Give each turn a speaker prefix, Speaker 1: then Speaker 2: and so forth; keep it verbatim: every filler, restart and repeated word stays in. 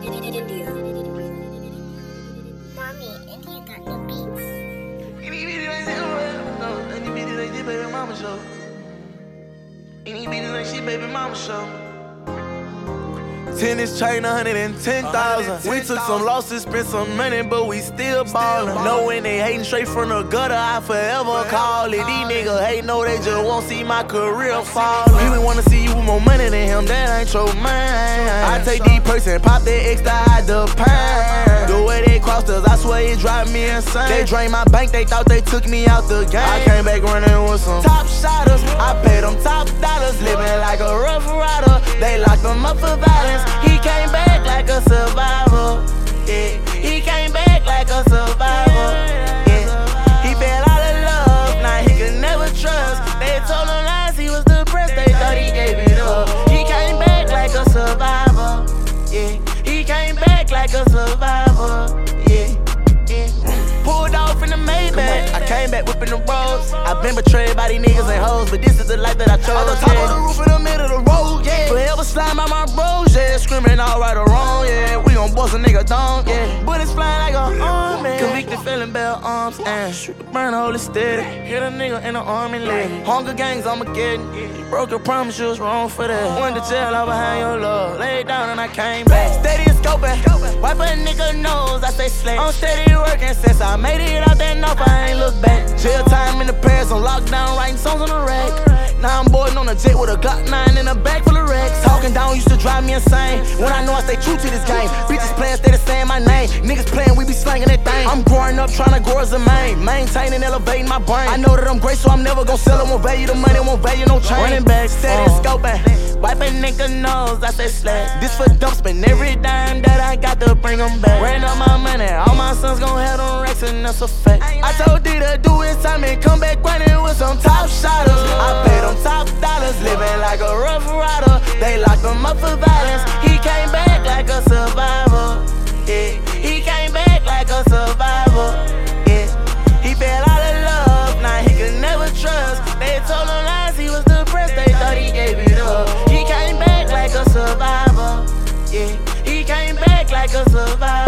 Speaker 1: India. Mommy, India got the beats.
Speaker 2: Any video like that, no. Any video like this, baby mama show. Any video like shit, baby mama show. Tennis chain, one hundred ten thousand. We took some losses, spent some money, but we still ballin'. Know when they hatin' straight from the gutter, I forever call it. These niggas hate, know they just won't see my career fallin'. He wanna see you with more money than him, that ain't your mind. I take these perks and pop that extra out the pan. The way they crossed us, I swear it drive me insane. They drained my bank, they thought they took me out the game. I came back running with some top shotters. I paid them top dollars, living like a rough rider. They locked them up for violence. He came back like a survivor. Yeah, he came back like a survivor. Yeah, he fell out of love, now he could never trust. They told him lies, he was depressed, they thought he gave it up. He came back like a survivor. Yeah, he came back like a survivor. Yeah, yeah. Pulled off in the Maybach, I came back whipping the roads. I've been betrayed by these niggas and hoes, but this is the life that I chose. On the top yeah. of the roof in the middle of the road, yeah. Forever slime by my bros, yeah. Screaming all right or wrong, yeah. We gon' bust a nigga down, yeah. Bullets flying like a arm, man. Convicted felon, bell arms, and shoot the burn, hold it steady. Hit a nigga in the arm and leg. Hunger gangs, Armageddon. You broke a promise, you was wrong for that. Went to jail, all behind your love. Laid down and I came back. Steady and scoping, wipe a nigga nose, I say slay. I'm steady working since I made it out that north, I ain't look back. Jail time in the Paris, on lockdown, writing songs on the rack. Now I'm boarding on a jet with a Glock nine in a bag full of racks. Talking down used to drive me insane. When I know I stay true to this game. Bitches playing, steady saying my name. Niggas playing, we be slanging that thing. I'm growing up, trying to grow as a man. Maintaining, elevating my brain. I know that I'm great, so I'm never gon' sell it. Won't value the money, won't value no change. Running back, steady uh. scoping. Wipe a nigga nose, I say slack. This for dump, spend every dime that I got to bring them back. Ran up my money, all my sons gon' have them racks, and that's a fact. I told D to do his time and come back running with some top shotters. I paid them top dollars, living like a rough rider. They locked him up for violence. He came back like a survivor. Yeah, he came back like a survivor. Yeah, he fell out of love, now he could never trust. They told him lies, he was depressed, they thought he gave it up. He came back like a survivor. Yeah, he came back like a survivor.